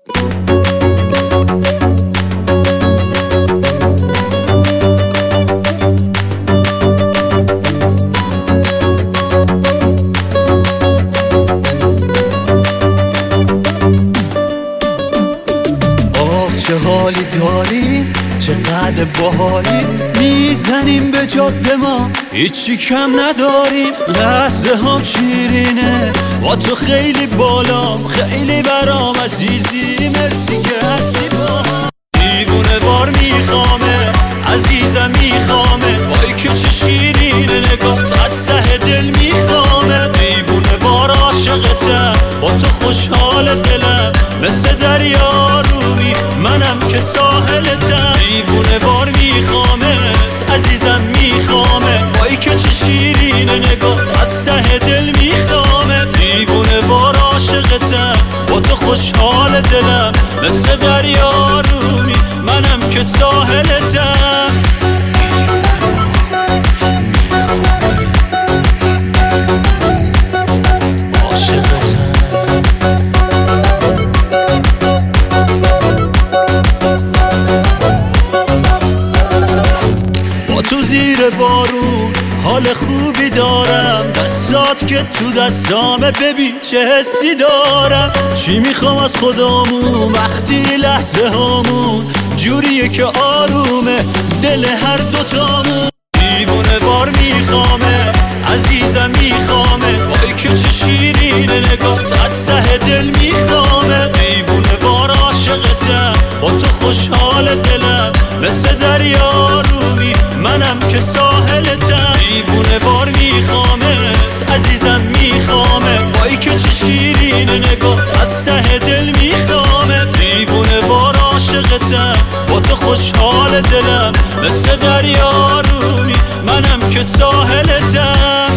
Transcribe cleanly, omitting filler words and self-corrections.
چه حالی داریم چقدر باحالیم، میزنیم به جاده ما هیچی کم نداریم. لحظه هم شیرینه با تو خیلی بالا، خیلی برام عزیزی، مرسی که هستی با. دیوونه بار میخوامه عزیزم میخوامه، وای که چه شیرینه نگات از ته دل میخوامه. دیوونه بار عاشقتم با تو خوشحال دلم، مثل دریا رومی منم که ساحلتم. دیوونه بار میخوامت عزیزم میخوامه، وای که چه شیرینه نگات از ته دل میخوامه. دیوونه بار عاشقتم با تو خوشحال دلم، مثل دریا رومی منم که ساحلتم. تو زیر بارون حال خوبی دارم، دستات که تو دستامه ببین چه حسی دارم. چی میخوام از خدامون وقتی لحظه هامون جوریه که آرومه دل هر دوتامون. دیوونه بار میخوامه عزیزم میخوامه، وای که چه شیرینه نگات از ته دل میخوامه. دیوونه بار عاشقتم با تو خوشحال دلم، مثل دریا رومی منم که ساحلتم. دیوونه بار میخوامت عزیزم میخوامه، وای که چه شیرینه نگات از ته دل میخوامه. دیوونه بار عاشقتم با تو خوشحال دلم، مثل دریا رومی منم که ساحلتم.